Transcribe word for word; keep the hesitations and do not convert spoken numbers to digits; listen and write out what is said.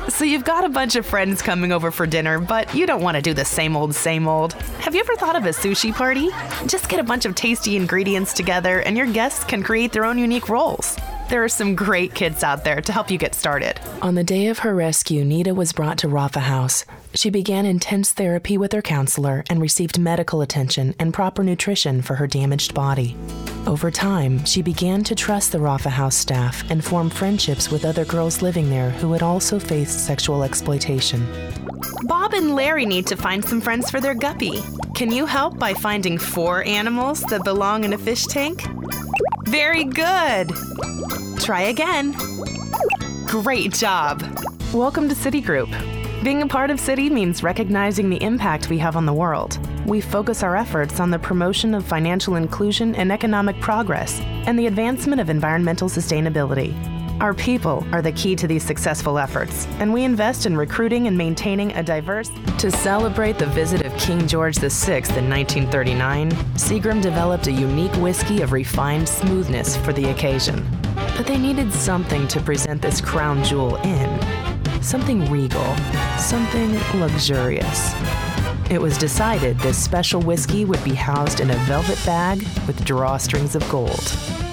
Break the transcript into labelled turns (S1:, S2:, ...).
S1: So you've got a bunch of friends coming over for dinner, but you don't want to do the same old, same old. Have you ever thought of a sushi party? Just get a bunch of tasty ingredients together and your guests can create their own unique roles. There are some great kits out there to help you get started. On the day of her rescue, Nita was brought to Rafa House. She began intense therapy with her counselor and received medical attention and proper nutrition for her damaged body. Over time, she began to trust the Rafa House staff and form friendships with other girls living there who had also faced sexual exploitation. Bob and Larry need to find some friends for their guppy. Can you help by finding four animals that belong in a fish tank? Very good! Try again. Great job. Welcome to Citigroup. Being a part of Citi means recognizing the impact we have on the world. We focus our efforts on the promotion of financial inclusion and economic progress and the advancement of environmental sustainability. Our people are the key to these successful efforts, and we invest in recruiting and maintaining a diverse... To celebrate the visit of King George the Sixth in nineteen thirty-nine, Seagram developed a unique whiskey of refined smoothness for the occasion. But they needed something to present this crown jewel in. Something regal, something luxurious. It was decided this special whiskey would be housed in a velvet bag with drawstrings of gold.